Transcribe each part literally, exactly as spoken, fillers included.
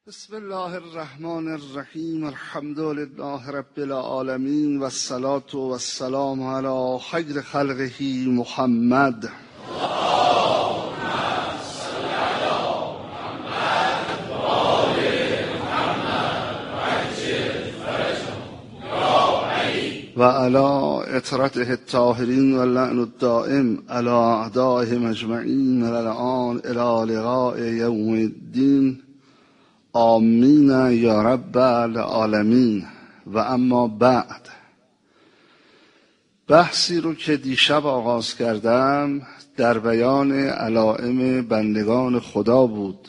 بسم الله الرحمن الرحیم. الحمد لله رب العالمین و الصلاة و السلام علی خیر خلقه محمد. و علی اطرته الطاهرین و اللعن الدائم علی اعدائهم اجمعین من الان الی لقاء یوم الدین. آمین یا رب العالمین. و اما بعد، بحثی رو که دیشب آغاز کردم در بیان علائم بندگان خدا بود،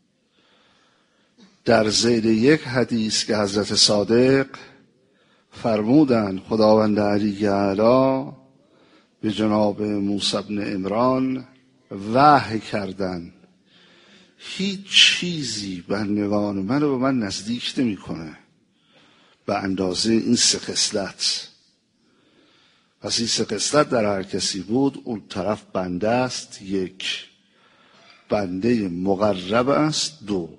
در ذیل یک حدیث که حضرت صادق فرمودند خداوند علی اعلی به جناب موسی بن عمران وحی کردند هیچ چیزی بندگان من رو به من نزدیک نمی کنه به اندازه این سه خصلت. پس این سه خصلت در هر کسی بود، اون طرف بنده است، یک بنده مقرب است، دو.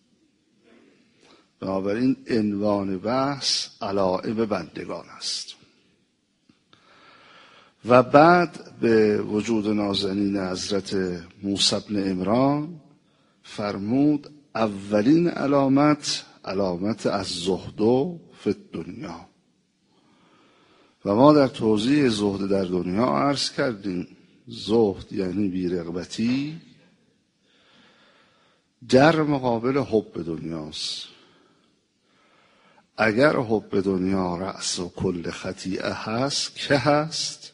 بنابراین عنوان بحث علائم بندگان است. و بعد به وجود نازنین حضرت موسی بن عمران فرمود اولین علامت علامت از زهد فی دنیا. و ما در توضیح زهد در دنیا عرض کردیم زهد یعنی بی‌رغبتی در مقابل حب دنیاست. اگر حب دنیا رأس و کل خطیئه هست که هست،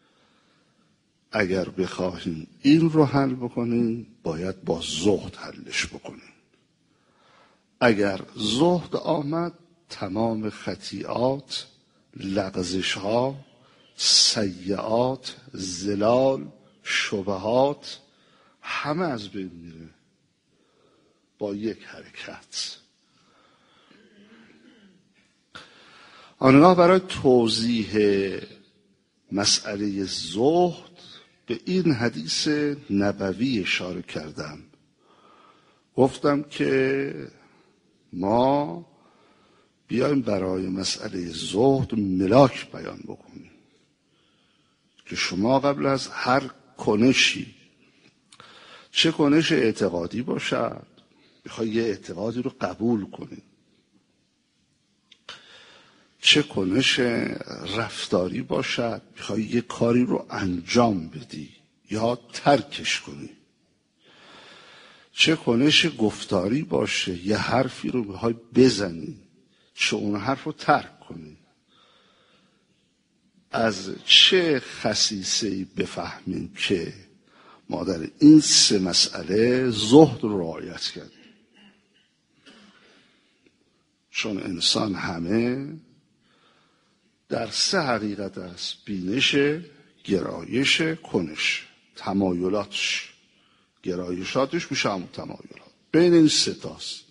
اگر بخواهیم این رو حل بکنیم باید با زهد حلش بکنیم. اگر زهد آمد تمام خطیئات، لغزش ها، سیئات، زلال، شبهات همه از بین میره با یک حرکت. آنگاه برای توضیح مسئله زهد به این حدیث نبوی اشاره کردم. گفتم که ما بیایم برای مسئله زهد ملاک بیان بکنیم که شما قبل از هر کنشی، چه کنش اعتقادی باشد، بخوای یه اعتقادی رو قبول کنید، چه کنش رفتاری باشد، بخوای یه کاری رو انجام بدی یا ترکش کنی، چه کنش گفتاری باشه، یه حرفی رو بخوای بزنی، چه اون حرف رو ترک کنی، از چه خصیصه‌ای بفهمیم که ما در این سه مسئله زهد رو رعایت کردیم. چون انسان همه در سه حقیقت است: بینش، گرایش، کنش. تمایلاتش، گرایشاتش میشه همون تمایلات. بین این سه تاست.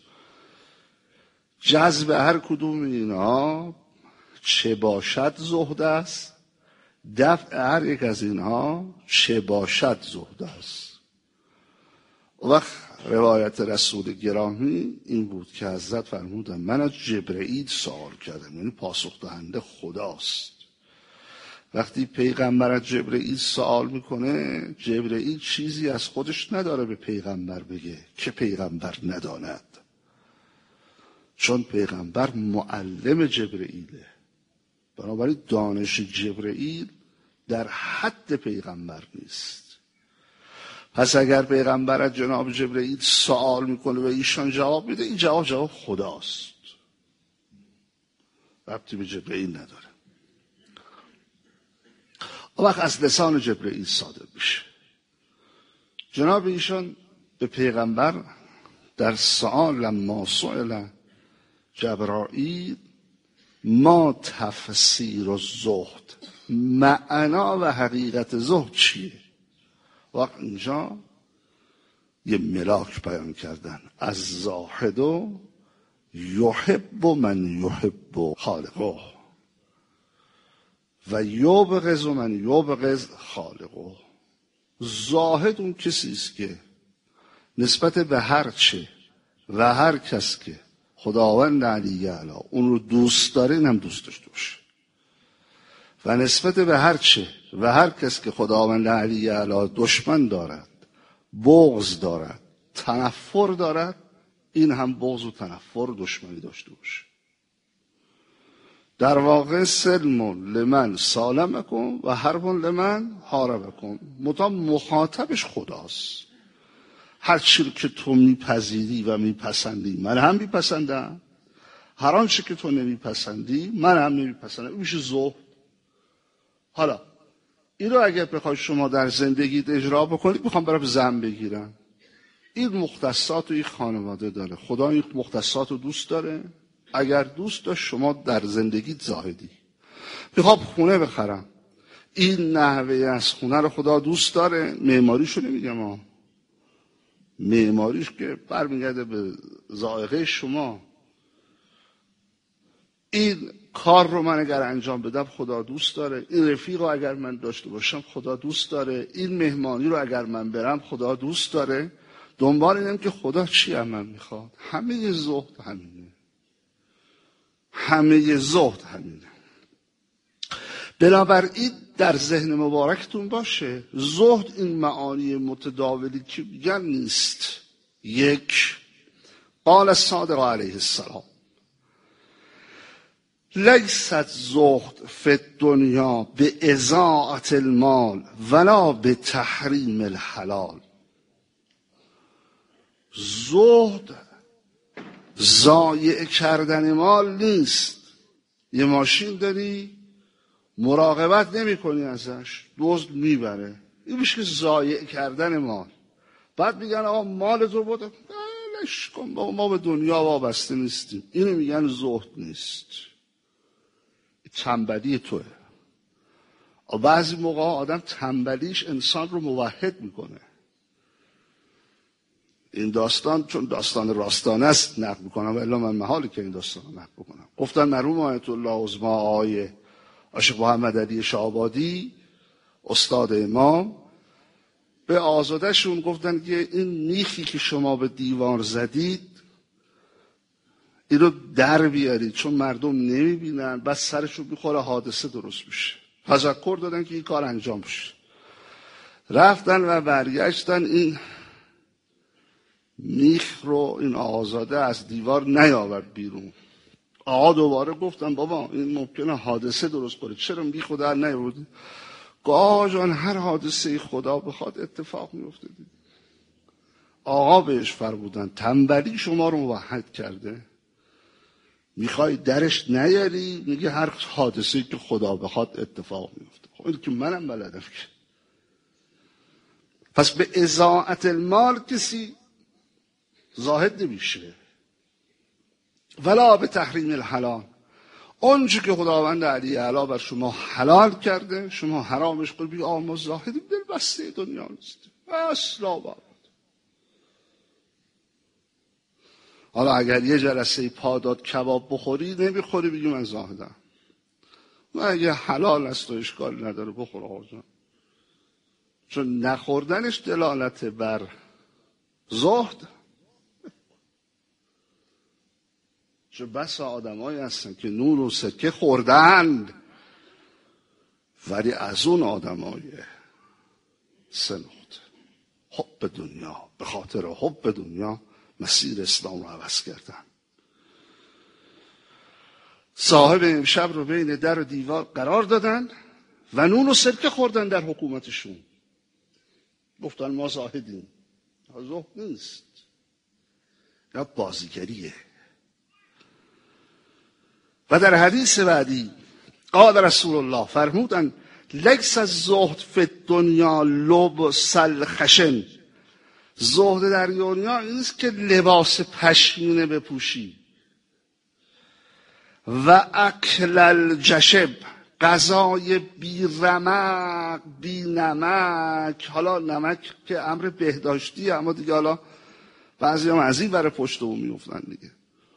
جذب هر کدوم اینا چه باشد زهد است، دفع هر یک از اینها چه باشد زهد است. وقت روایت رسول گرامی این بود که حضرت فرمودن من از جبرئیل سوال کردم، یعنی پاسخ دهنده خداست. وقتی پیغمبر از جبرئیل سوال میکنه، جبرئیل چیزی از خودش نداره به پیغمبر بگه که پیغمبر نداند، چون پیغمبر معلم جبرئیله. بنابراین دانش جبرئیل در حد پیغمبر نیست. پس اگر پیغمبر از جناب جبرئیل سوال میکنه و ایشان جواب میده، این جواب جواب خداست، ربطی به جبرئیل نداره. اون وقت از لسان جبرئیل صادر میشه. جناب ایشان به پیغمبر در سؤال لما سئل جبرائیل ما تفسیر الزهد، معنا و حقیقت زهد چیه؟ وقت اینجا یه ملاک بیان کردن. از زاهدو یحب من یحب خالقه و یبغض من یبغض خالقه. زاهد اون کسی است که نسبت به هر چه و هر کس که خداوند علی اعلی اون رو دوست داره اینم دوست داشته باشه. و نسبت به هر چه و هر کس که خداوند علی اعلی دشمن دارد، بغض دارد، تنفر دارد، این هم بغض و تنفر و دشمنی داشته باشه. در واقع سلم لمن سالمکم و حرب لمن حاربکم. مطابق مخاطبش خداست. هر چی که تو میپذیری و میپسندی من هم میپسندم، هر آنچه که تو نمیپسندی من هم نمیپسندم. این میشه زهد. حالا این رو اگر بخوای شما در زندگیت اجرا بکنید، میخوام برای زن بگیرم، این مختصات و این خانواده داره. خدا این مختصات رو دوست داره. اگر دوست داشت شما در زندگیت زاهدی. میخوام خونه بخرم، این نحوه از خونه رو خدا دوست داره. معماریشو نمیگم ها، معماریش که برمیگرده به ذائقه شما. این کار رو من اگر انجام بدم خدا دوست داره. این رفیق رو اگر من داشته باشم خدا دوست داره. این مهمانی رو اگر من برم خدا دوست داره. دنبال اینم که خدا چی از من میخواد. همه زهد همینه. همه زهد همینه. بنابراین در ذهن مبارکتون باشه زهد این معانی متداولی که میگن نیست. یک، قال الصادق علیه السلام لیست زهد فی الدنیا به اضاعت المال ولا به تحریم الحلال. زهد ضایع کردن مال نیست. یه ماشین داری مراقبت نمی کنی ازش، دزد میبره، این میشه ضایع کردن مال. بعد میگن آقا مال تو بوده، بلش کن، ما به دنیا وابسته نیستیم. اینو میگن زهد نیست، تنبلی توه. بعضی موقع آدم تنبلیش انسان رو موحد میکنه. این داستان چون داستان راستانه است نقل میکنم، الا من محاله که این داستان رو نقل بکنم. گفتن مرحوم آیت الله عظما آقای عاشق محمد علی شعبادی استاد امام به آزادشون گفتن که این میخی که شما به دیوار زدید این رو در بیارید، چون مردم نمیبینن، بعد سرشون میخوره حادثه درست میشه. تذکر دادن که این کار انجام بشه. رفتن و برگشتن این میخ رو این آزاده از دیوار نیاورد بیرون. آقا دوباره گفتن بابا این ممکنه حادثه درست کنه، چرا میخ رو در نیاوردی؟ آقا جان هر حادثه خدا بخواد اتفاق میفته. آقا بهش فرمودن تنبلی شما رو موحد کرده، میخوای درش نیاری، میگه هر حادثه‌ای که خدا بخواد اتفاق میفته. خب این که منم بلدم که. پس به اضاعت المال کسی زاهد نمیشه. ولا به تحریم الحلال، اونچه که خداوند علی اعلی بر شما حلال کرده شما حرامش کنید. بگید آقا ما زاهدیم، دل بسته دنیا نیستیم اصلا. بابا حالا اگر یه جلسه پاداد کباب بخوری نمیخوری بگی من زاهدم، و اگه حلال است و اشکال نداره بخور آقا جان، چون نخوردنش دلالت بر زهد. چه بس آدمایی هستن که نون و سرکه خوردند ولی از اون آدمای سنخت حب دنیا، به خاطر حب دنیا مسیر اسلام رو عوض کردن. صاحب امشب رو بین در و دیوار قرار دادن و نون و سرکه خوردن در حکومتشون. گفتن ما زاهدیم. زهد نیست، یا بازیگریه. و در حدیث بعدی قال رسول الله فرمودن لیس الزهد فی الدنیا لبس الخشن. زهد در دنیا این نیست که لباس پشمینه بپوشی. و اکل الجشب، غذای بی رمق بی نمک. حالا نمک که امر بهداشتی، اما دیگه حالا بعضی هم از این برای پشت اون میفتن دیگه.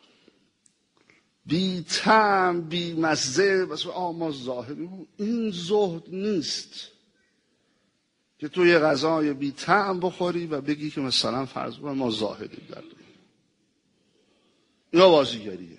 بی طعم بی مزه، بس آما ظاهری. این زهد نیست که تو یه غذای بی طعم بخوری و بگی که مثلا فرض کنم ما زاهدیم در دنیا. یا بازیگریه.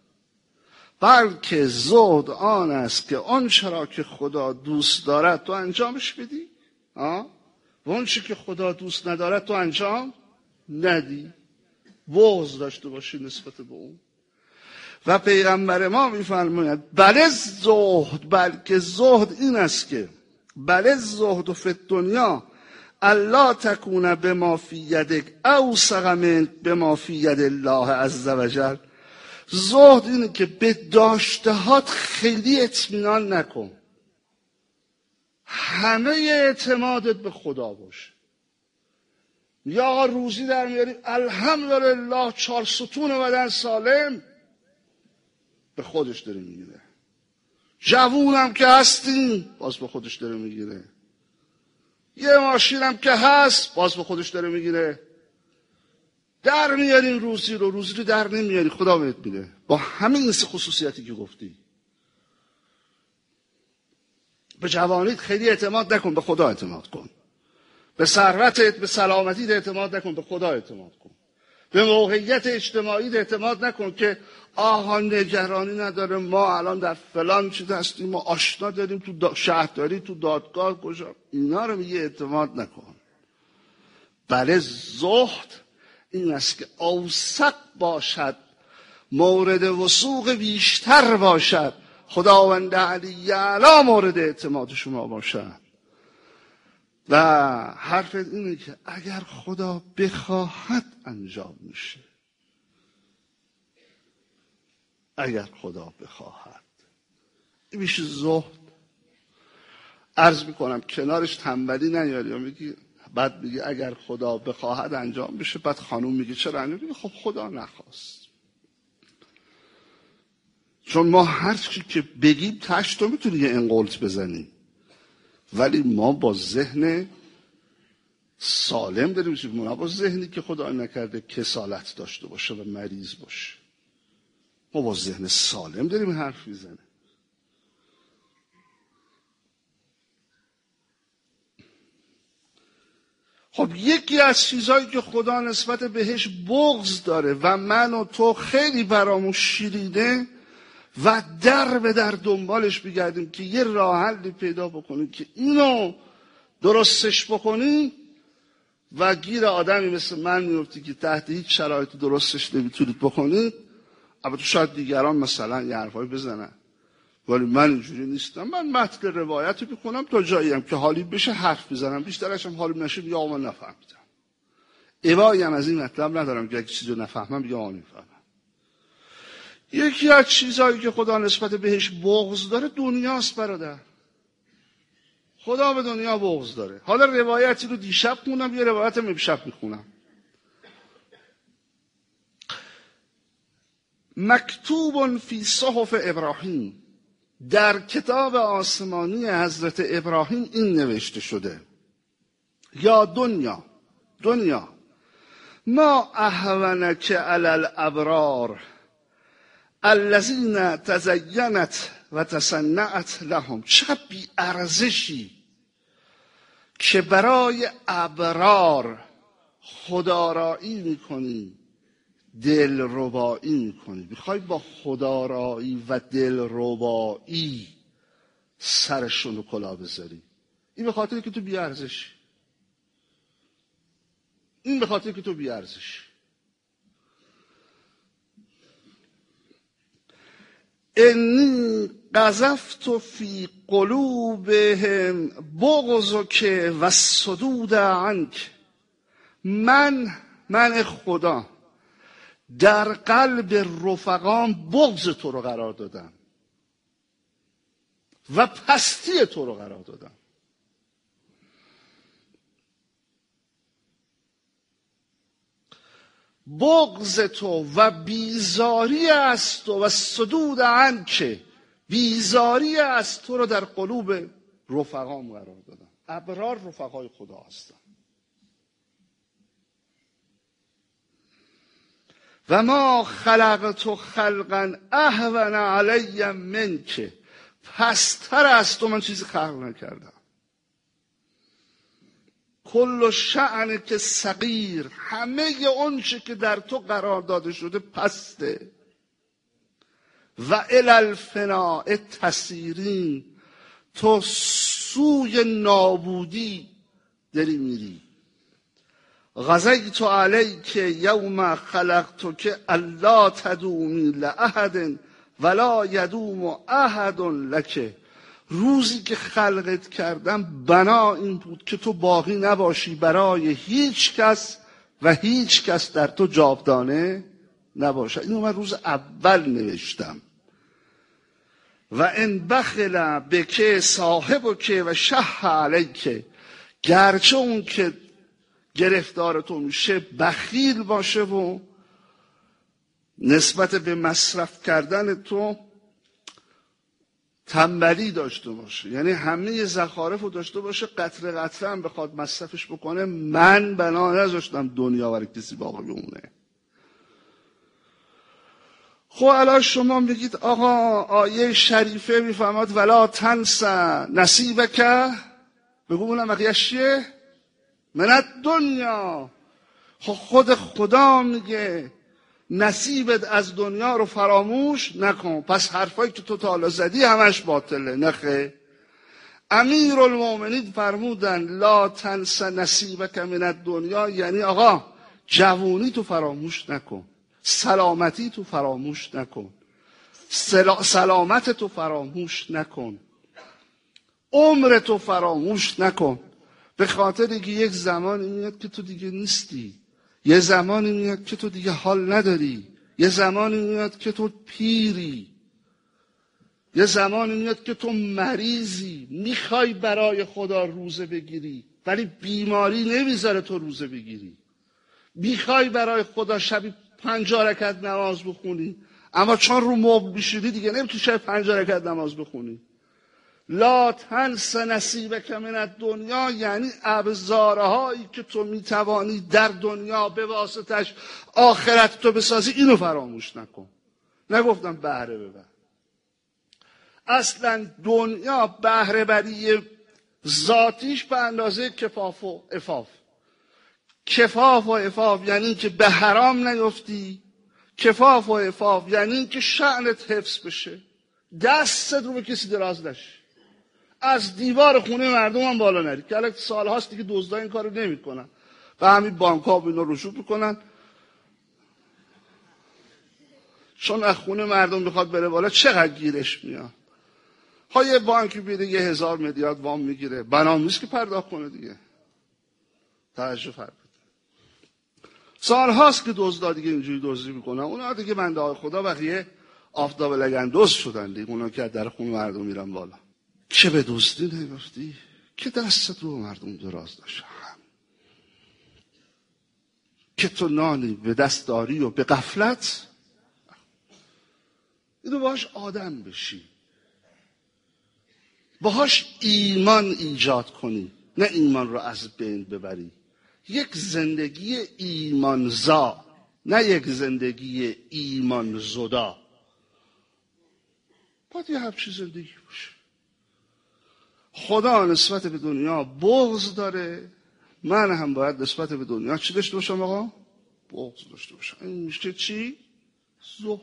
بلکه زهد آن است که آن چرا که خدا دوست دارد تو انجامش بدی، آه؟ و اون چی که خدا دوست ندارد تو انجام ندی، بغض داشته باشی نسبت به اون. و پیغمبر ما میفرماید بله زهد، بلکه زهد این است که بله زهد و فی الدنیا الله تکون بما فی یدک اوثق من بما فی ید الله عز وجل. زهد اینه که به داشتهات خیلی اطمینان نکن، همه اعتمادت به خدا باشه. یا آقا روزی در میاری الحمدلله، چهار ستون بدن سالم، به خودش داره میگیره. جوونم که هستیم، باز به خودش داره میگیره. یه ماشینم که هست، باز به خودش داره میگیره. در میاریم روزی رو، روزی رو در نمیاری، خدا بهت میده. با همین این خصوصیتی که گفتی. به جوانیت خیلی اعتماد نکن، به خدا اعتماد کن. به ثروتت، به سلامتیت اعتماد نکن، به خدا اعتماد کن. به موقعیت اجتماعی اعتماد نکن که آها نگرانی نداره، ما الان در فلان چیز هستیم، ما آشنا داریم تو شهرداری، تو دادگاه کجا، اینا رو میگه اعتماد نکن. بله زهد این است که اوثق باشد، مورد وثوق بیشتر باشد، خداوند علی اعلی مورد اعتماد شما باشد. و حرف اینه که اگر خدا بخواهد انجام میشه، اگر خدا بخواهد. این میشه زهد. عرض میکنم کنارش تنبلی نیاری یا میگی بعد میگه اگر خدا بخواهد انجام بشه، بعد خانوم میگه چرا انجام میگه خب خدا نخواست. چون ما هر چی که بگیم تش تو میتونی یه انقلت بزنی، ولی ما با ذهن سالم داریم میشیم، ما با ذهنی که خدا نکرده کسالت داشته باشه و مریض باشه. ما با ذهن سالم داریم حرف میزنه. خب یکی از چیزهایی که خدا نسبت بهش بغض داره و من و تو خیلی برامون شیرینه و در به در دنبالش بگردیم که یه راه حلی پیدا بکنیم که اینو درستش بکنی و گیر آدمی مثل من میفتی که تحت هیچ شرایطی درستش نمیتونید بکنید. البته شاید دیگران مثلا یه حرفایی بزنن، ولی من اینجوری نیستم. من متن روایت میکنم تا جایی هم که حالی بشه حرف بزنم، بیشترش هم حالی نشه یا من نفهمیدم. ایوایی هم از این مطلب ندارم که اگه چیزی رو نفهمم بگم آن نفهمم. یکی از چیزهایی که خدا نسبت بهش بغض داره دنیاست برادر. خدا به دنیا بغض داره. حالا روایتی رو دیشب خوندم، یه روایت هم امشب میخونم. مکتوب فی صحف ابراهیم، در کتاب آسمانی حضرت ابراهیم این نوشته شده: یا دنیا، دنیا ما اهونک علی الابرار الذین تزینت و تصنعت لهم. چه بی ارزشی که برای ابرار خدارایی میکنی، دلربایی میکنی. میخوای با خدارایی و دلربایی سرشون رو کلاه بذاری. این به خاطر که تو بی ارزشی. این به خاطر که تو بی ارزشی. انی قذفت فی قلوبهم بغضک و الصدود عنک. من من خدا در قلب رفقام بغض تو رو قرار دادم و پستی تو رو قرار دادم. بغض تو و بیزاری از تو و صدود عنک، بیزاری از تو رو در قلوب رفقام قرار دادم. ابرار رفقای خدا هستن. و ما خلقت خلقا اهون علی منک، پستر از تو من چیزی خلق نکردم. کل شأن که صغیر، همه اون چه که در تو قرار داده شده پسته. و الی الفناء تسیرین، تو سوی نابودی داری میری. غزیت علیک یوم خلقتک الا تدومی لاحد ولا یدوم احد لک، روزی که خلقت کردم بنا این بود که تو باقی نباشی برای هیچ کس و هیچ کس در تو جاودانه نباشه. اینو من روز اول نوشتم. و ان بخل بک صاحبک و شه علیک، گرچه اون که گرفتار تو میشه بخیل باشه و نسبت به مصرف کردن تو تنبلی داشته باشه، یعنی همه زخارف رو داشته باشه، قطره قطره هم بخواد مصرفش بکنه، من بنا نذاشتم دنیا برای کسی باقی بمونه. خب الان شما میگید آقا آیه شریفه میفهمد ولا تنس نصیبک، بگو اونم بقیه‌اش چیه؟ من دنیا. خب خود خدا میگه نصیبت از دنیا رو فراموش نکن، پس حرفایی که تو تا حالا زدی همش باطله. نخه امیر المؤمنین فرمودن لا تنس نصیبک من الدنیا، یعنی آقا جوونی تو فراموش نکن، سلامتی تو فراموش نکن، سلامت تو فراموش نکن، عمر تو فراموش نکن. به خاطر اینکه یک زمانی میاد که تو دیگه نیستی، یه زمانی میاد که تو دیگه حال نداری، یه زمانی میاد که تو پیری، یه زمانی میاد که تو مریضی، میخوای برای خدا روزه بگیری ولی بیماری نمیذاره تو روزه بگیری، میخوای برای خدا شبی پنجاه رکعت نماز بخونی اما چون رو مبل میشیدی دیگه نمیتونی شب پنجاه رکعت نماز بخونی. لا تنس نصیبک من الدنیا، یعنی ابزارهایی که تو میتوانی در دنیا به واسطش آخرت تو بسازی اینو فراموش نکن. نگفتم بهره ببر، اصلا دنیا بهره بری ذاتیش به اندازه کفاف و عفاف. کفاف و عفاف یعنی که به حرام نیفتی، کفاف و عفاف یعنی که شأنت حفظ بشه، دستت رو به کسی دراز نشه، از دیوار خونه مردم هم بالا نری. که الان سال هاست دیگه دزدا این کارو نمیکنن، و همین بانک ها اینا رشوه میکنن، چون از خونه مردم بخواد بره بالا چقدر گیرش میاد. ها یه بانکی بیده یه هزار میلیارد وام میگیره، بنام نیست که پرداخت کنه دیگه. توجه فرمایید. سال هاست که دزدا دیگه اینجوری دزدی میکنن، اونا دیگه بنده های خدا بقیه آفتاب لگندوز شدن دیگه، اونا که در خونه مردم میرن بالا. که به دزدی نگفتی که دستت رو مردم دراز داشتن، که تو نانی به دست داری و به غفلت اینو باهاش آدم بشی، باهاش ایمان ایجاد کنی، نه ایمان رو از بین ببری. یک زندگی ایمانزا، نه یک زندگی ایمان زدا. باید یه همچین زندگی باشه. خدا نسبت به دنیا بغض داره، من هم باید نسبت به دنیا چی داشته باشم آقا؟ بغض داشته باشم. این میشه چی؟ زهد.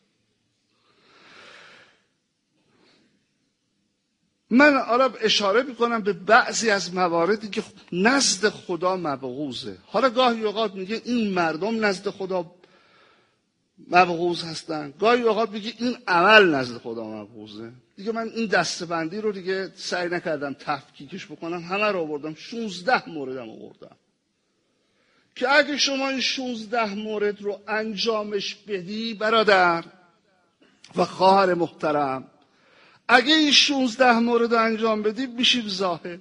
من حالا اشاره میکنم به بعضی از مواردی که نزد خدا مبغوضه. حالا گاهی اوقات میگه این مردم نزد خدا مبغوض هستن، گاهی اوقات میگه این عمل نزد خدا مبغوضه. دیگه من این دسته‌بندی رو دیگه سعی نکردم تفکیکش بکنم، همه رو آوردم، شانزده موردم آوردم که اگه شما این شانزده مورد رو انجامش بدی برادر و خواهر محترم، اگه این شانزده مورد رو انجام بدی میشی زاهد.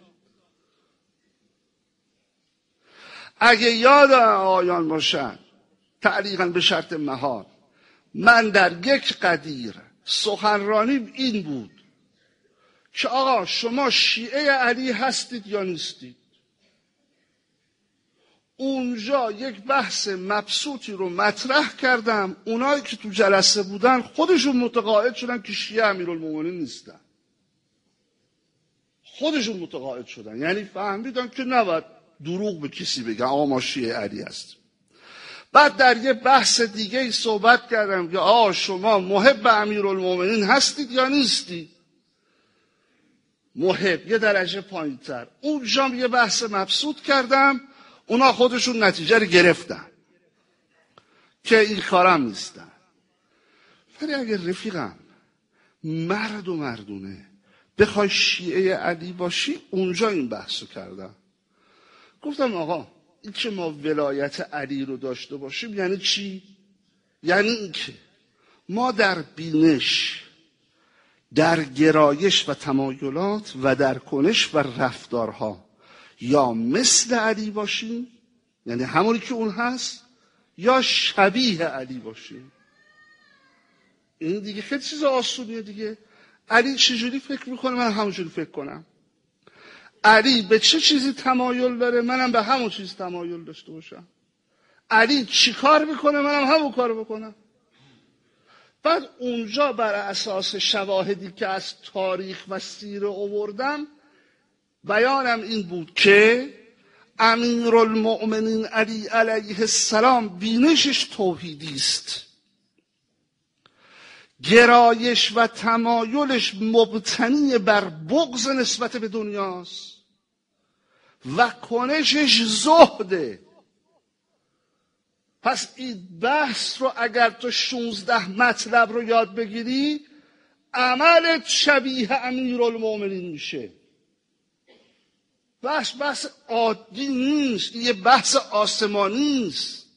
اگه یاد آیان باشن تعلیقاً به شرط مهار، من در یک قدیر سخنرانیم این بود که آقا شما شیعه علی هستید یا نیستید. اونجا یک بحث مبسوطی رو مطرح کردم، اونایی که تو جلسه بودن خودشون متقاعد شدن که شیعه امیرالمومنین نیستن، خودشون متقاعد شدن، یعنی فهمیدن که نباید دروغ به کسی بگن آقا ما شیعه علی هستیم. بعد در یه بحث دیگه ای صحبت کردم که آقا شما محب امیرالمومنین هستید یا نیستید؟ محب یه درجه پایین تر. اونجا یه بحث مبسوط کردم، اونا خودشون نتیجه رو گرفتن که این کارم نیستن. ولی اگر رفیقم مرد و مردونه بخوای شیعه علی باشی، اونجا این بحثو کردم. گفتم آقا این که ما ولایت علی رو داشته باشیم یعنی چی؟ یعنی این که ما در بینش، در گرایش و تمایلات و در کنش و رفتارها یا مثل علی باشیم، یعنی همونی که اون هست، یا شبیه علی باشیم. این دیگه خیلی چیز آسونیه دیگه. علی چجوری فکر میکنه من همونجوری فکر کنم. علی به چه چیزی تمایل داره منم به همون چیز تمایل داشته باشم. علی چی کار میکنه منم همون کار بکنم. بعد اونجا بر اساس شواهدی که از تاریخ و سیره آوردم بیانم این بود که امیرالمؤمنین علی علیه السلام بینشش توحیدی است، گرایش و تمایلش مبتنی بر بغض نسبت به دنیاست و کنشش زهده. پس این بحث رو اگر تو شونزده مطلب رو یاد بگیری عملت شبیه امیرالمؤمنین میشه. بحث بحث عادی نیست، یه بحث آسمانی است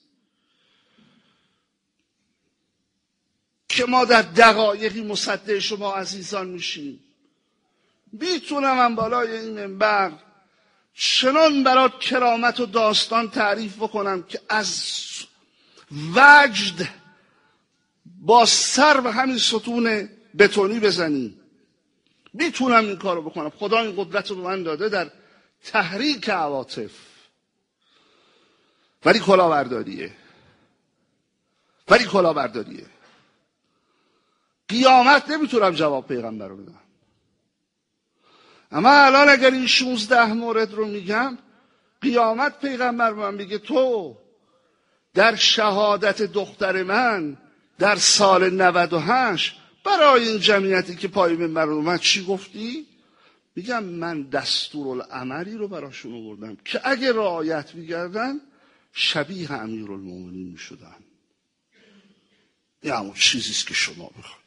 که ما در دقایقی مصدق شما عزیزان میشیم. میتونم من بالای این منبر چنان برات کرامت و داستان تعریف بکنم که از وجد با سر و همین ستون بتونی بزنی. میتونم این کارو بکنم. خدا این قدرت رو به من داده در تحریک عواطف. ولی کلاهبرداریه. ولی کلاهبرداریه. قیامت نمیتونم جواب پیغمبر رو بدم. اما الان اگر این شونزده مورد رو میگم، قیامت پیغمبر من میگه تو در شهادت دختر من در سال نود و هشت برای این جمعیتی که پای منبر اومد چی گفتی؟ میگم من دستورالعملی رو براشون آوردم که اگه رعایت می‌کردن شبیه امیرالمومنین میشدن. این همون چیزیست که شما میخواید.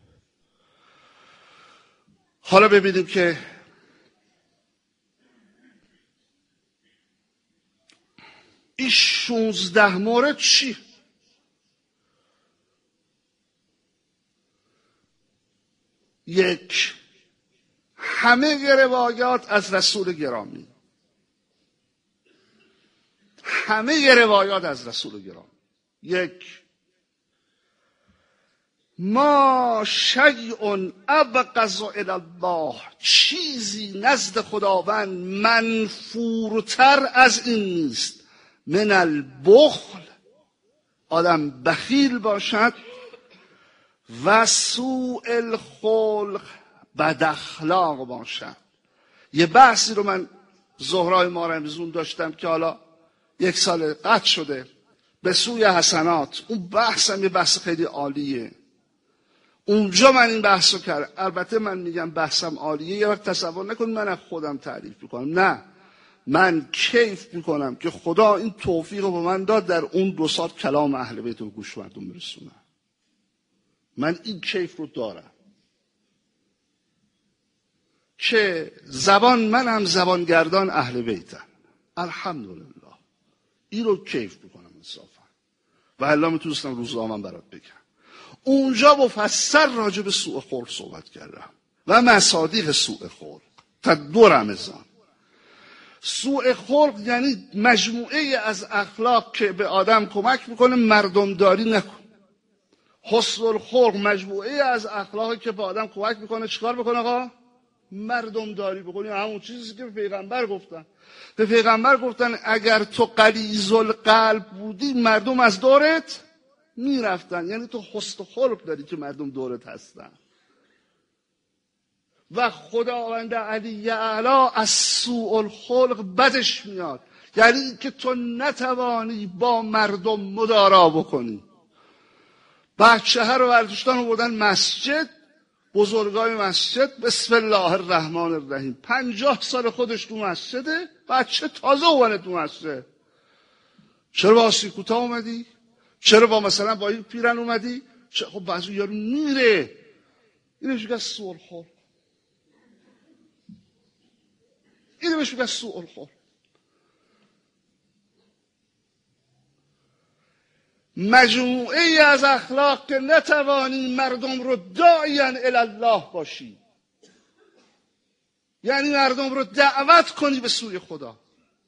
حالا ببینیم که این شونزده مورد چی؟ یک، همه روایات از رسول گرامی، همه روایات از رسول گرامی. یک، ما شیء ابغض الی الله، چیزی نزد خداوند منفورتر از این نیست، من البخل، آدم بخیل باشد، و سوء الخلق، بد اخلاق باشد. یه بحثی رو من زهرای مارمزون داشتم که حالا یک سال قطع شده، به سوی حسنات. اون بحثم یه بحث خیلی عالیه. اونجا من این بحث رو کردم. البته من میگم بحثم عالیه، یه وقت تصور نکن من از خودم تعریف میکنم. نه، من کیف میکنم که خدا این توفیق رو به من داد در اون دو ساعت کلام اهل بیت رو گوش مردم برسونم. من این کیف رو دارم که زبان من هم زبانگردان اهل بیتم. الحمدلله. این رو کیف میکنم انصافا. و الا میتونستم روزنامه‌ام برات بگم. اونجا مفصل راجع به سوء خلق صحبت کردم و مصادیق سوء خلق تا دو رمضان. سوء خلق یعنی مجموعه از اخلاق که به آدم کمک میکنه مردمداری نکن. حسن الخلق مجموعه از اخلاقی که به آدم کمک میکنه چیکار بکنه آقا؟ مردمداری بکنی. همون چیزی که به پیغمبر گفتن. به پیغمبر گفتن اگر تو غلیظ القلب بودی مردم از دورت میرفتن. یعنی تو حسن خلق داری که مردم دورت هستن. و خداوند علی اعلی از سوء الخلق بدش میاد. یعنی اینکه تو نتوانی با مردم مدارا بکنی. بچه ها رو برداشتن و بردن مسجد، بزرگای مسجد بسم الله الرحمن الرحیم، پنجاه سال خودش تو مسجده، بچه تازه اومده تو مسجد. چرا با آسی کوتاه اومدی؟ چرا با مثلا با این پیرن اومدی؟ خب بعضی یارو میره، اینو بهش میگه سوال خور، اینو بهش میگه سوال خور. مجموعه ای از اخلاق که نتوانی مردم رو داعیا الی الله باشی، یعنی مردم رو دعوت کنی به سوی خدا.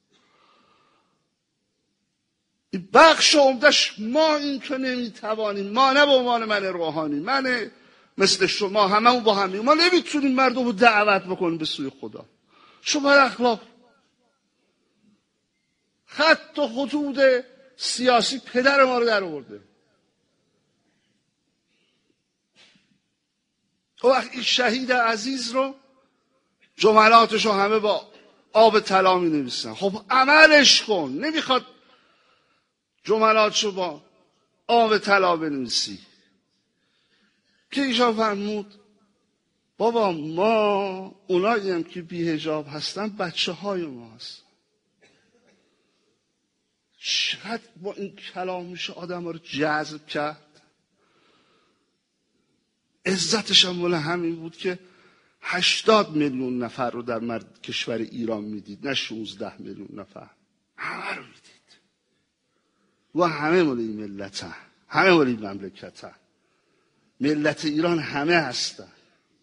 این بخش عمدش ما این که نمیتوانیم، ما نه به عنوان من روحانی، من مثل شما هممون با همین، ما نمیتونیم مردم رو دعوت بکنیم به سوی خدا. شما اخلاق خط و خطوط سیاسی پدر ما رو در آورده. و وقت این شهید عزیز رو جملاتش رو همه با آب طلا می نویسن. خب عملش کن، نمیخواد جملاتش رو با آب طلا بنویسی. که ایشان فرمود بابا ما اونایی هم که بی حجاب هستن بچه های ما هستن. چقدر با این کلام میشه آدم ها رو جذب کرد. عزتش هم مال همین بود که هشتاد میلیون نفر رو در مرد کشور ایران میدید، نه شانزده میلیون نفر، همه رو میدید. و همه مال این ملت هم. همه مال این مملکت هم. ملت ایران همه هستن.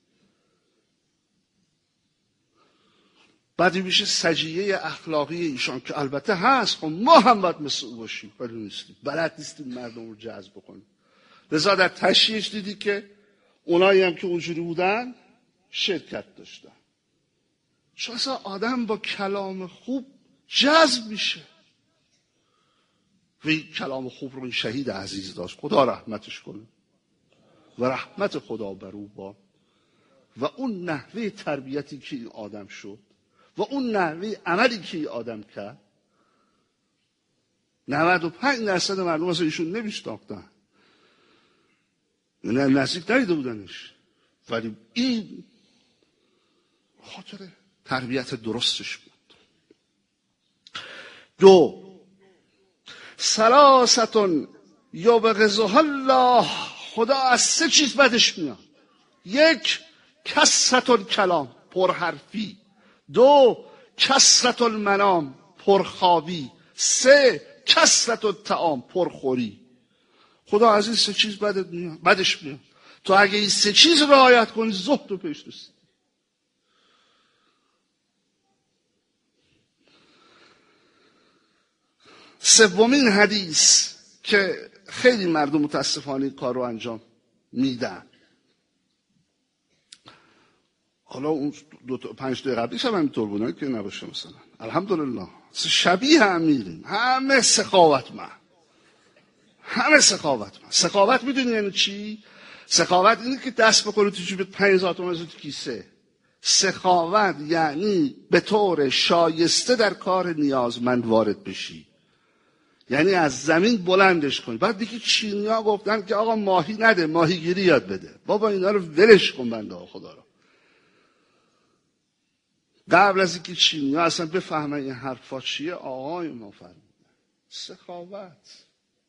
بعد میشه سجیه اخلاقی ایشان که البته هست، خب ما هم باید مثل او باشیم، ولی نیستیم، بلد نیستیم مردم رو جذب بکنیم. لذا در تشییعش دیدی که اونایی هم که اونجوری بودن شرکت داشتن. چون اصلا آدم با کلام خوب جذب میشه. و این کلام خوب رو این شهید عزیز داشت، خدا رحمتش کنه و رحمت خدا بر او باد. و اون نحوه تربیتی که این آدم شد و اون نحوه عملی که این آدم کرد، نود و پنج درصد مردم اصلا ایشون نمیشناختن، نه نزدیک ندیده بودنش، ولی این خاطر تربیت درستش بود. دو، ثلاثتون یبغضها الله، خدا از سه چیز بدش میاد. یک، کثرت الکلام، پرحرفی. دو، کثرت المنام، پرخوابی. سه، کثرت الطعام، پرخوری. خدا از این سه چیز بدت میاد، بدش میاد. تو اگه این سه چیز رعایت کنی زهد و پیش رسید. سومین حدیث که خیلی مردم متاسفانه این کار رو انجام میدن، حالا اون دو تا پنج تا قبلیش هم همینطور بودن که نباشه، مثلا الحمدلله شبیه هم میریم، همه سخاوتمند، همه سخاوتمند. سخاوت میدونی یعنی چی؟ سخاوت اینه که دست بکنی تو جیبت پنج هزار تومان تو کیسه. سخاوت یعنی به طور شایسته در کار نیازمند وارد بشی، یعنی از زمین بلندش کنی. بعد دیگه چینی‌ها گفتن که آقا ماهی نده، ماهیگیری یاد بده. بابا اینا رو ولش کن بنده خدا رو. قبل از اینکه چینی‌ها اصلا بفهمن این حرفا چیه، آقای ما فرمودن سخاوت.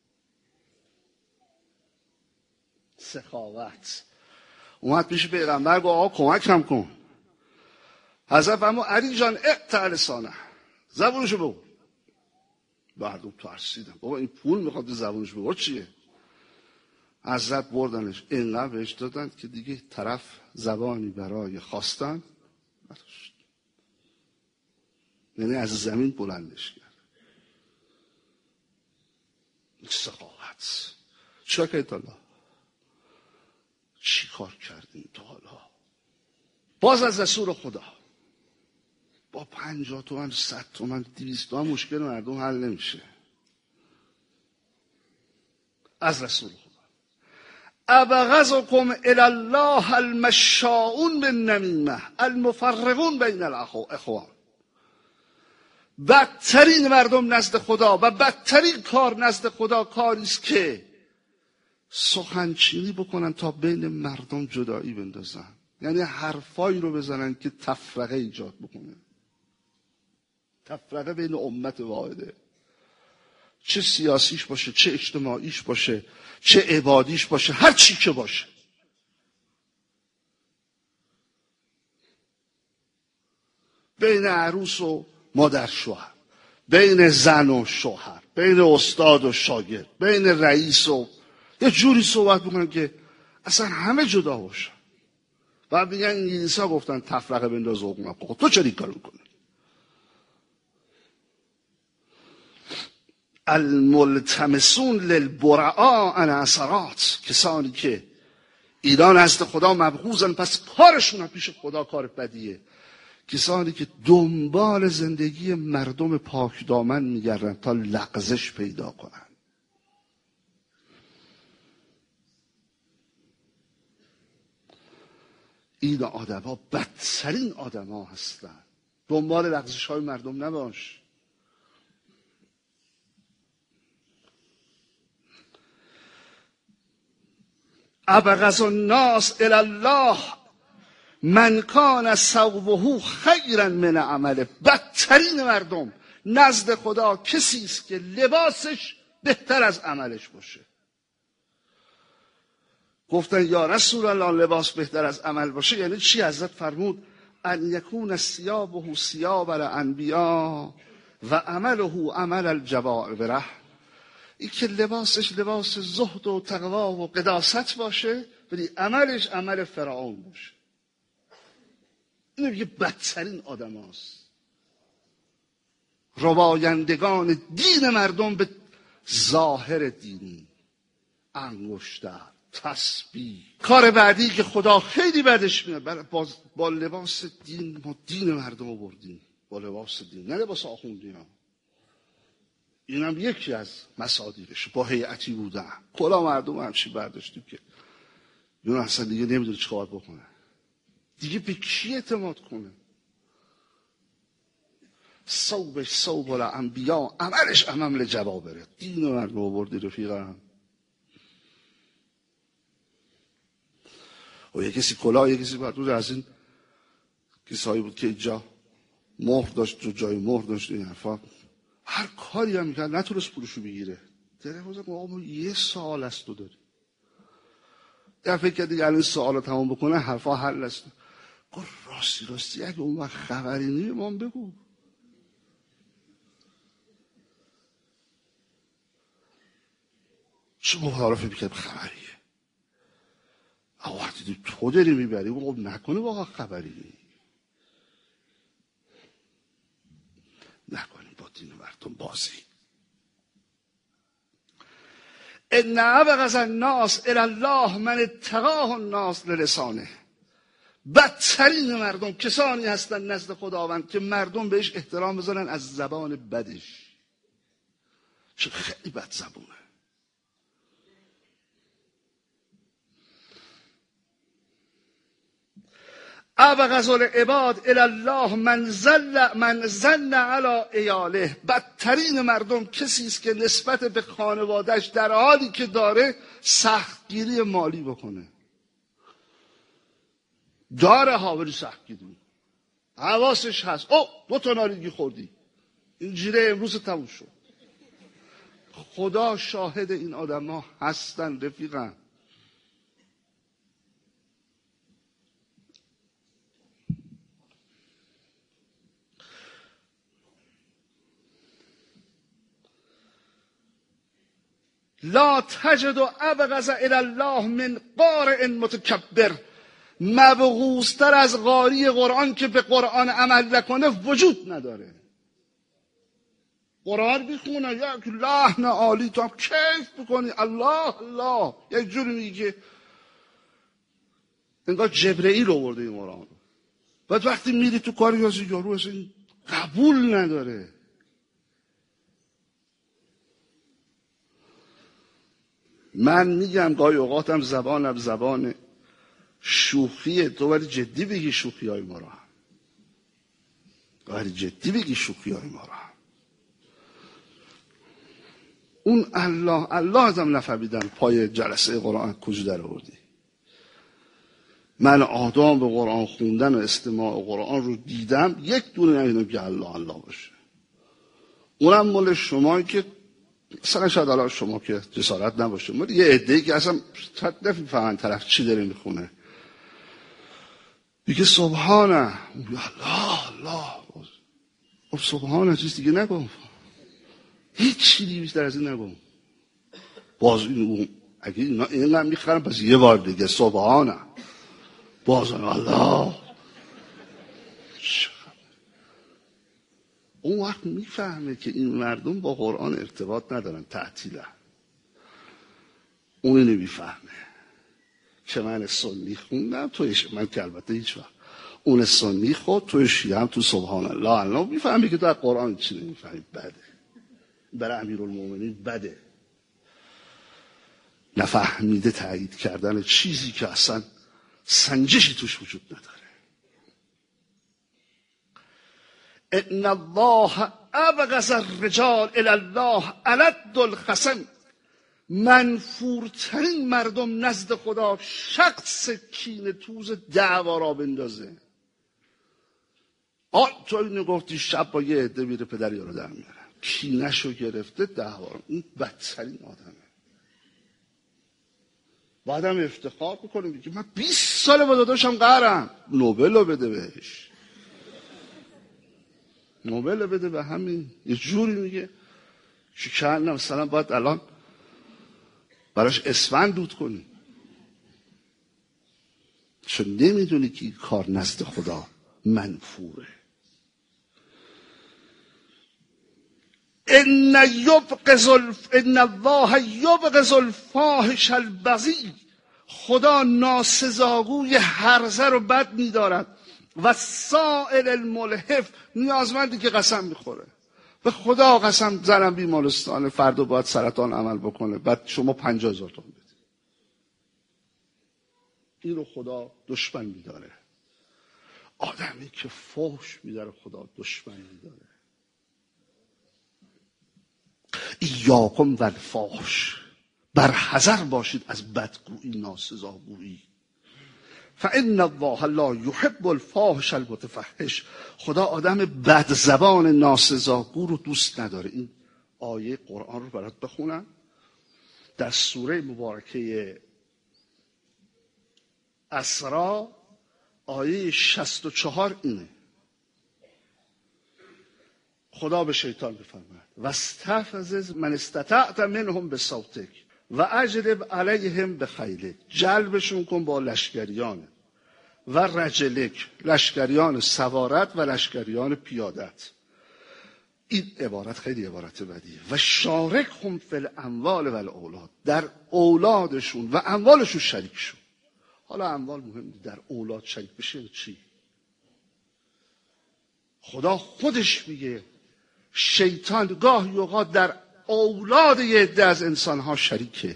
سخاوت اومد پیش پیغمبر گفت آقا کمکم کن. حضرت فرمود علی جان اقطع لسانه، زبونشو بگو. بعدم ترسیدم بابا این پول میخواد زبونش بگو چیه؟ حضرت بردنش اینقدر بهش دادن که دیگه طرف زبانی برای خواستن نداشت، یعنی از زمین بلندش کرد. سخاوت. چیکار کردید حالا؟ چی کار کردیم تا حالا؟ باز از رسول خدا با پنجاه تومن، صد تومن، دویست تومن مشکل مردم حل نمیشه. از رسول خدا ابغضکم الی الله المشاؤون بالنمیمه المفرقون بین الاخوان. بدترین مردم نزد خدا و بدترین کار نزد خدا کاری است که سخنچینی بکنن تا بین مردم جدایی بندازن، یعنی حرفایی رو بزنن که تفرقه ایجاد بکنه، تفرقه بین امت واحده، چه سیاسیش باشه، چه اجتماعیش باشه، چه عبادیش باشه، هر چی که باشه. بین عروس و مادر شوهر، بین زن و شوهر، بین استاد و شاگرد، بین رئیس و یه جوری صحبت بکنن که اصلا همه جدا باشن. و میگن انگلیس‌ها گفتن تفرقه بنداز و حکومت. تو چرا این کارو میکنی؟ الملتمسون للبرعاء عن اثرات، کسانی که ایران نزد خدا مبغوضن پس کارشون پیش خدا کار بدیه، کسانی که دنبال زندگی مردم پاک دامن میگردن تا لغزش پیدا کنن. این آدم ها بدترین آدم ها هستن. دنبال لغزش های مردم نباش. ابغض الناس الی الله من کان ثوبه خیرا من عمله. بدترین مردم نزد خدا کسی است که لباسش بهتر از عملش باشه. گفتن یا رسول الله لباس بهتر از عمل باشه یعنی چی؟ حضرت فرمود ان یکون ثیابه ثیاب الانبیاء و عمله عمل الجبابره. این که لباسش لباس زهد و تقوا و قداست باشه ولی عملش عمل فرعون باشه. این یه بدترین آدم هاست. روایندگان دین مردم به ظاهر دینی، انگشتر، تسبیح. کار بعدی که خدا خیلی بدش میاد با, با لباس دین، ما دین مردم رو بردیم با لباس دین، نه لباس آخوندی ها. این هم یکی از مصادیقش. با هیئتی بودن کلا مردم همچین برداشتیم که یون اصلا دیگه نمیدونه چه کار بکنه، دیگه به کی اعتماد کنه. صوبش صوب الانبیاء عملش عمل جبابره. دین مردم رو بردی رفیقم. و یه کسی کلا یه کسی بردود از این کسایی بود که اینجا مهر داشت، جو جای مهر داشت، این حرفا هر کاری هم میکرد نتونست پولشو بگیره. داره بازم آقا یه سوال است تو داری. در فکر که دیگه الان سوال رو تمام بکنه حرفا حل است. گفت راستی راستی اگه اون وقت خبری نیه ما بگو. چه مخالفه میکرد خبریه. آقا وقتی تو داری میبری خب نکنه واقعا خبری نیه. نکنیم با دین مردم بازی. ان ابغض الناس الی الله من اتقاه الناس للسانه. بدترین مردم کسانی هستن نزد خداوند که مردم بهش احترام بذارن از زبان بدش. چه خیلی بد زبونه. ابغض العباد الی الله من زل من زن علی عیاله. بدترین مردم کسی است که نسبت به خانواده‌اش در حالی که داره سختگیری مالی بکنه. داره ها ولی سختگیری، حواسش هست. او دو تا نارنگی خوردی، این جیره امروز تموم شد. خدا شاهد این آدم ها هستن رفیقم. لا تجد ابغض الی الله من قارئ متکبر. مبغوض‌تر از قاری قرآن که به قرآن عمل نکنه وجود نداره. قرآن میخونه یک لحن عالی تو هم کیف بکنی الله الله، یک جوری میگی که انگار جبرئیل رو آورده این قرآن. بعد وقتی میری تو کاری از یارو اصلا قبول نداره. من میگم گاهی اوقاتم زبانم زبان شوخیه، تو ولی جدی بگی شوخی های ما رو هم. ولی جدی بگی شوخی های ما رو هم. اون الله الله ازم نفهمیدن پای جلسه قرآن کجا در آوردی. من آدم به قرآن خوندن و استماع قرآن رو دیدم، یک دونه نمیدونم که الله الله باشه. اونم مال شما که مثلا شاید الان شما که جسارت نباشه، مال یه عده‌ای که اصلا نمیفهمن طرف چی داره میخونه، میگه سبحانه، الله الله، خب سبحانه چیز دیگه نگم، هیچ چیزی بیشتر از این نگم. باز این اگه اینا اینقدر میخرن پس یه بار دیگه سبحانه، باز الله. اون وقت میفهمه که این مردم با قرآن ارتباط ندارن، تعطیلن. اون اینو میفهمه که من سنی خوندم توی ش... من که البته هیچ وقت اون سنی خود توی شیعه هم تو سبحان الله الله میفهمی که تو از قرآن چی نمیفهمی. بده برای امیرالمومنین، بده نفهمیده تایید کردن چیزی که اصلا سنجشی توش وجود نداره. ان الله ابغض الرجال الی الله الد الخصم. منفورترین مردم نزد خدا شخص کینه توز دعوا را بندازه. آن تو اینو گفتی شب با یه عده میره پدر یارو در میاره، کینه‌شو گرفته دعوا را. این بدترین آدمه. بعدم افتخار میکنه میگه من بیست سال با داداشم قهرم، نوبل رو بده بهش، نوبل بده به همین. یه جوری میگه که نه مثلا باید الان براش اسفند دود کنی، چون نمیدونی که این کار نزد خدا منفوره. ان یبغض ان الله یبغض الفاحش البذیء. خدا ناسزاگوی هرزه رو بد می‌دارد و سائل الملحف، نیازمندی که قسم میخوره. به خدا قسم زنم بیمارستان فردا باید سرطان عمل بکنه، بعد شما پنجاه هزار تومان بدید. این رو خدا دشمن می‌داره. آدمی که فحش می‌داره خدا دشمن می‌داره. ایاکم و الفحش، بر حذر باشید از بدگویی، ناسزاگویی. فان الله لا یحب الفاحش المتفحش. خدا آدم بد زبان ناسزاگو رو دوست نداره. این آیه قرآن رو برات بخونم در سوره مبارکه اسراء آیه شصت و چهار. اینه خدا به شیطان بفرماید واستفزز من استطعت منهم بصوتک و اجلب علیهم بخیلک. جلبشون کن با لشکریان و رجلک، لشکریان سوارت و لشکریان پیادت. این عبارت خیلی عبارت بدیه. و شارکهم فی الاموال و الاولاد، در اولادشون و اموالشون شریک شون. حالا اموال مهم، در اولاد شریک بشه چی؟ خدا خودش میگه شیطان گاهی اوقات در اولاد یه عده از انسانها شریکه.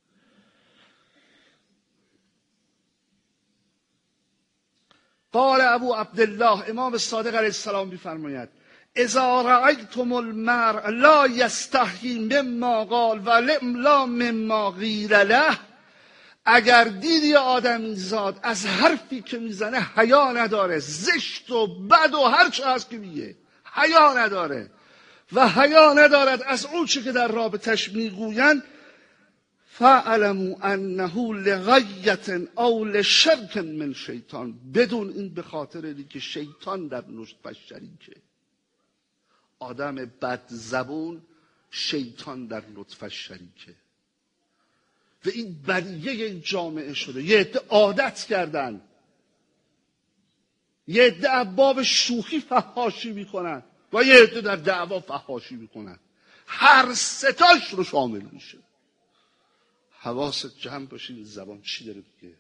قال ابو عبدالله، امام صادق علیه السلام میفرماید اذا رأیتم المرء لا یستحیی مما قال و لا مما قیل له. اگر دیدی آدمی زاد از حرفی که میزنه حیا نداره، زشت و بد و هر چه هست که میگه حیا نداره و حیا ندارد از اون چی که در رابطش میگوین، فاعلموا انه لغیت او لشرک من شیطان. بدون این به خاطر اینی که شیطان در نطفش شریکه. آدم بد زبون شیطان در نطفش شریکه و این بلیه این جامعه شده. یه عده عادت کردن، یه عده ابواب شوخی فحاشی میکنن و یه عده در دعوا فحاشی میکنن. هر ستاش رو شامل میشه. حواست جمع باشه این زبان چی داره بگه.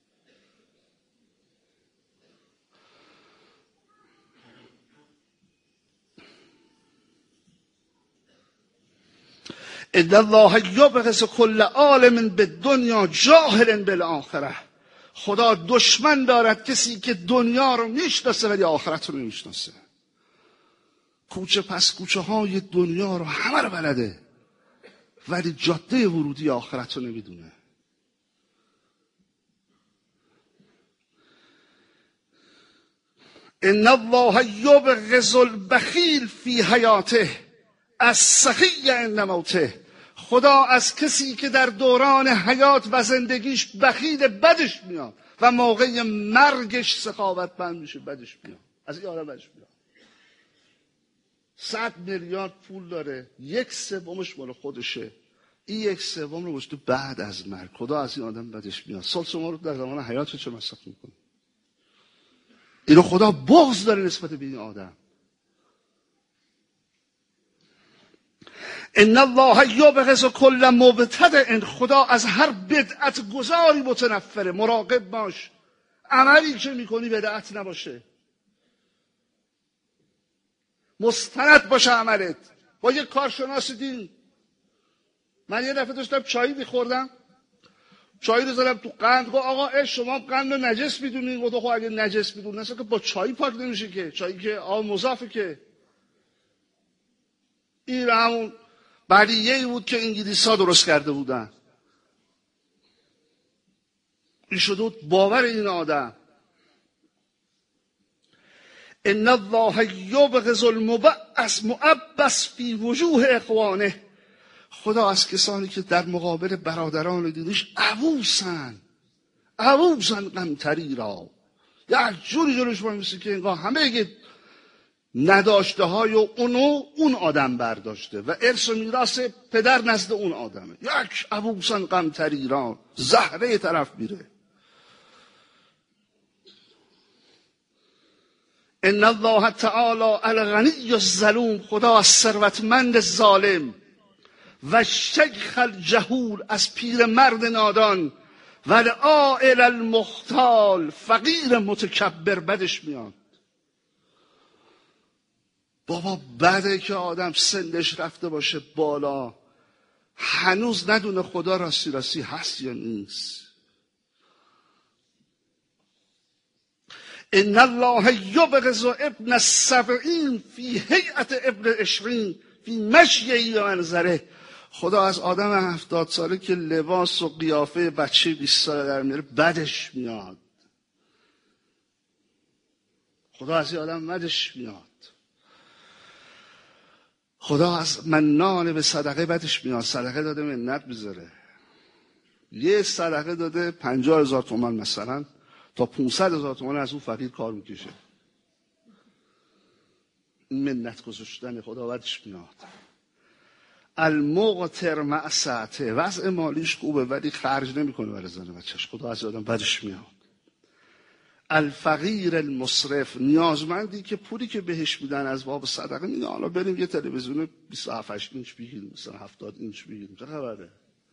ان الله یبغض کل عالم بالدنیا جاهل بالآخره. خدا دشمن دارد کسی که دنیا رو میشناسه ولی آخرت رو نمیشناسه. کوچه پس کوچه های دنیا رو همه رو بلده ولی جاده ورودی آخرت رو نمیدونه. ان الله یبغض البخیل فی حیاته السخی عند موته. خدا از کسی که در دوران حیات و زندگیش بخیل بدش میاد و موقع مرگش سخاوتمند میشه بدش میاد. از این آدم بدش میاد. صد میلیارد پول داره، یک سومش مال خودشه، این یک سوم رو گذاشته بعد از مرگ. خدا از این آدم بدش میاد. سال شما رو در زمان حیات چه مصرف میکنه؟ اینو خدا بغض داره نسبت به این آدم. ان الله یبغض کل مبتدع. خدا از هر بدعت گذاری متنفره. مراقب باش عملی که میکنی بدعت نباشه، مستند باشه عملت با یک کارشناس دین. من یه دفعه داشتم چایی میخوردم، چایی رو زدم تو قند، گفت آقا اه شما قند رو نجس میدونین؟ گفت خب اگه نجس میدونین اصلا که با چایی پاک نمیشه که، چایی که آب مضافه که. این همون بدیه‌ای بود که انگلیس‌ها درست کرده بودن. این شده بود باور این آدم. ان الله یبغض المبعث معبس فی وجوه اخوانه. خدا از کسانی که در مقابل برادران دینش عبوسن عبوسن قمطری را، یک جوری جلوش میسی که انگار همه نداشته های اونو اون آدم برداشته و ارث و میراث پدر نزد اون آدمه. یک عبوسن قمطری را، زهره طرف میره. ان الله تعالی الغنی الظلوم. خدا از ثروتمند ظالم و شیخ الجهول از پیر مرد نادان و العائل المختال فقیر متکبر بدش میاد. بابا بده که آدم سنش رفته باشه بالا هنوز ندونه خدا راستی راستی هست یا نیست. ان الله یبغض ابن السبعین فی هیئت ابن عشرین فی مشیه و منظره. خدا از آدم هفتاد ساله که لباس و قیافه بچه بیست ساله در میاره بدش میاد. خدا از این آدم بدش میاد. خدا از منان به صدقه بدش میاد. صدقه داده منت بذاره. یه صدقه داده پنجاه هزار تومان مثلا، تا پونصد هزار تومان از اون فقیر کار میکشه. این منت گذاشتن خدا بدش میاد. المقتر مع سعته. وضع مالیش خوبه ولی خرج نمیکنه برای زن بچه‌ش. خدا از آدم بدش میاد. الفقیر المسرف. نیازمندی که پولی که بهش میدن از باب صدقه میگه حالا بریم یه تلویزیون بیست و هفت اینچ بگیریم، مثلا هفتاد اینچ بگیریم، چه خبره؟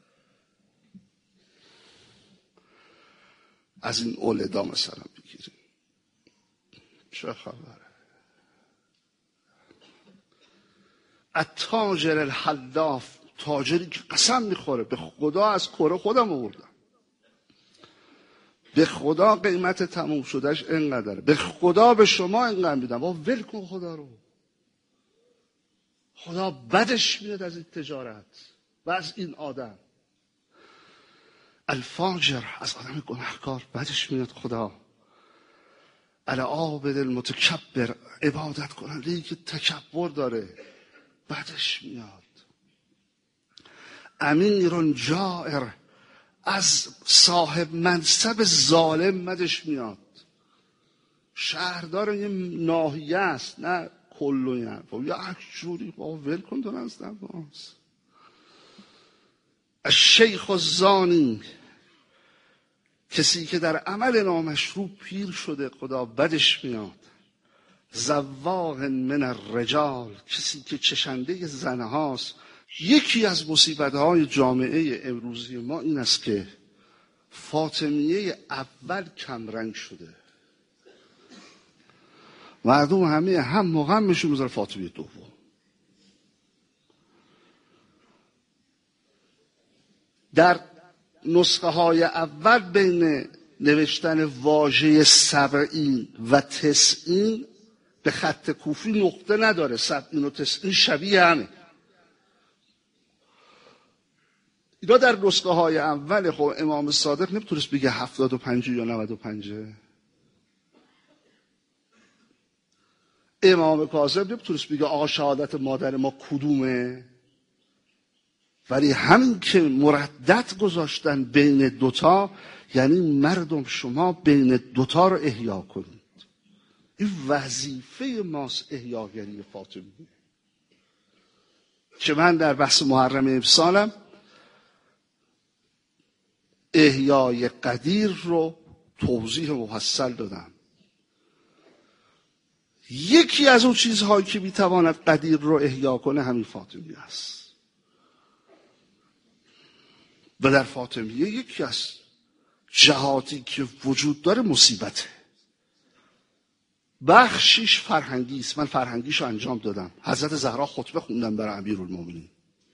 از این اولدا مثلا بگیریم، چه خبره؟ التاجر الحلاف. تاجری که قسم میخوره به خدا از کره خودم آوردم، به خدا قیمت تموم شدهش اینقدره، به خدا به شما اینقدر میدم. با ول کن خدا رو. خدا بدش میاد از این تجارت و از این آدم. الفاجر. از آدم گناهکار بدش میاد خدا. العابد المتکبر. عبادت کننده که تکبر داره بدش میاد. امیر جائر. از صاحب منصب ظالم بدش میاد. شهردار یه ناحیه است نه کلو، یعنی یک جوری با ول کن دارن از نماز. الشیخ الزانی. کسی که در عمل نامشروع پیر شده خدا بدش میاد. زواغ من الرجال. کسی که چشنده زنه هاست. یکی از مصیبت‌های جامعه امروزی ما این است که فاطمیه اول کمرنگ شده. مردم همه هم مغمشون میذاره فاطمیه دوم. در نسخه های اول بین نوشتن واژه سبعین و تسعین به خط کوفی نقطه نداره. سبعین و تسعین شبیه همه. اینا در نسخه های اول. خب امام صادق نمیتونست بگه هفتاد و پنج یا نود و پنج. امام کاظم نمیتونست بگه آقا شهادت مادر ما کدومه. ولی همین که مردد گذاشتن بین دوتا، یعنی مردم شما بین دوتا رو احیا کنید. این وظیفه ماست، احیاگری فاطمیه. که من در بحث محرم امسالم احیای قدیر رو توضیح مفصل دادم. یکی از اون چیزهایی که میتواند قدیر رو احیا کنه همین فاطمیه است. و در فاطمیه یکی از جهاتی که وجود داره مصیبته. بخشیش فرهنگی است. من فرهنگیش رو انجام دادم. حضرت زهرا خطبه خوندم برای امیرالمومنین.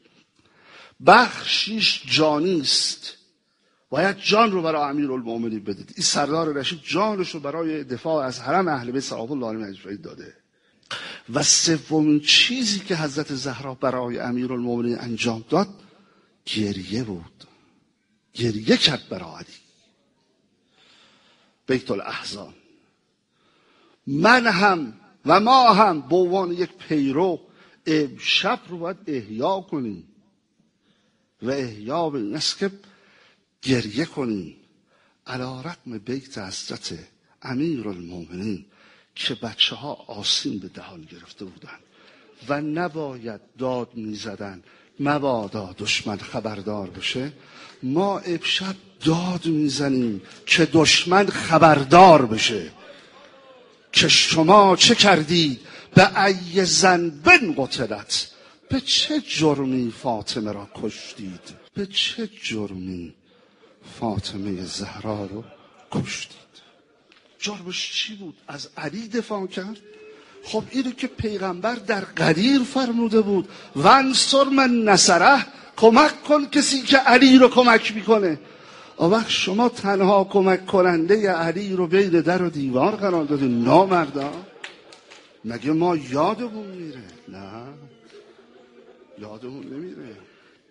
بخشیش جانی است. باید جان رو برای امیرالمومنین بدید. این سردار رشید جانش رو برای دفاع از حرم اهل بیت صلوات الله علیهم اجمعین داده. و سومین چیزی که حضرت زهرا برای امیرالمومنین انجام داد گریه بود. گریه کرد برای علی. بیت الاحزان. من هم و ما هم به عنوان یک پیرو امشب رو باید احیا کنیم و احیا به این است که گریه کنیم علی رغم بیت حضرت امیرالمومنین که بچه ها آسین به دهان گرفته بودن و نباید داد میزدن مبادا دشمن خبردار بشه. ما امشب داد میزنیم که دشمن خبردار بشه که شما چه کردید، به ای ذنب قتلت، به چه جرمی فاطمه را کشتید، به چه جرمی فاطمه زهرا رو کشتید. جرمش چی بود؟ از علی دفاع کرد. خب اینو که پیغمبر در قدیر فرموده بود وانصر من نصره، کمک کن کسی که علی رو کمک میکنه. اون وقت شما تنها کمک کننده علی رو بین در و دیوار قرار دادین. نامردا، مگه ما یادمون میره؟ نه، یادمون نمیره.